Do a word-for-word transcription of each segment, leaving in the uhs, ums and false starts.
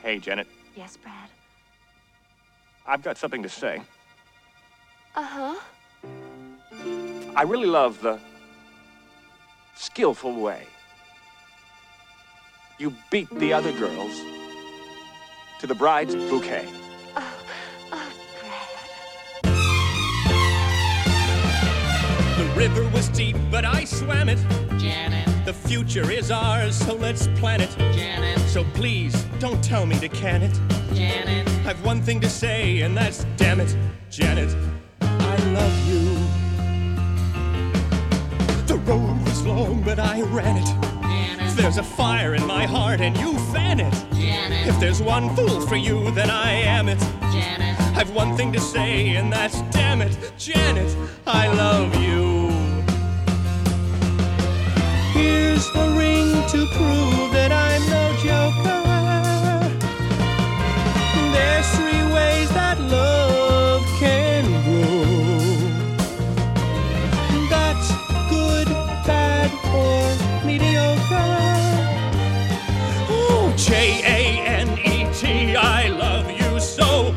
Hey, Janet. Yes, Brad? I've got something to say. Uh-huh. I really love the skillful way you beat the other girls to the bride's bouquet. Oh, oh, Brad. The river was deep, but I swam it. Janet. The future is ours, so let's plan it. Janet. So please, don't tell me to can it. Janet. I've one thing to say, and that's damn it, Janet, I love you. The road was long, but I ran it. Janet. There's a fire in my heart, and you fan it. Janet. If there's one fool for you, then I am it. Janet. I've one thing to say, and that's damn it, Janet, I love you. Here's a ring to prove that I'm no joker. There's three ways that love can grow. That's good, bad, or mediocre. Oh, J A N E T, I love you so.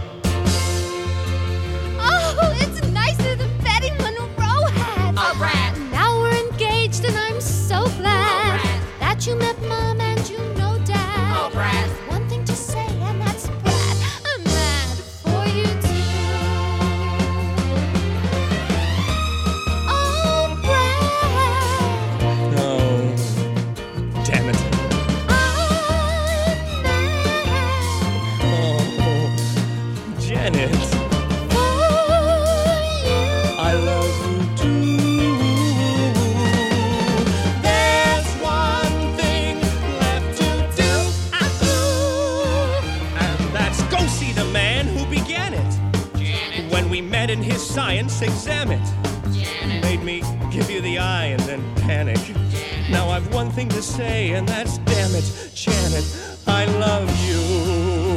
Oh, it's nicer than Betty Monroe had. Oh, Brad. Now we're engaged and I'm so glad Oh, Brad. that you met Mom and you know Dad. Oh, Brad. One thing to say and that's Brad. I'm mad for you too. Oh, Brad. Oh, damn it. I'm mad Oh, Janet, for you. I love you too. There's one thing left to do, and that's go see the man who began it. Janet. When we met in his science exam it, Janet. made me give you the eye and then panic. Now I've one thing to say, and that's damn it, Janet, I love you.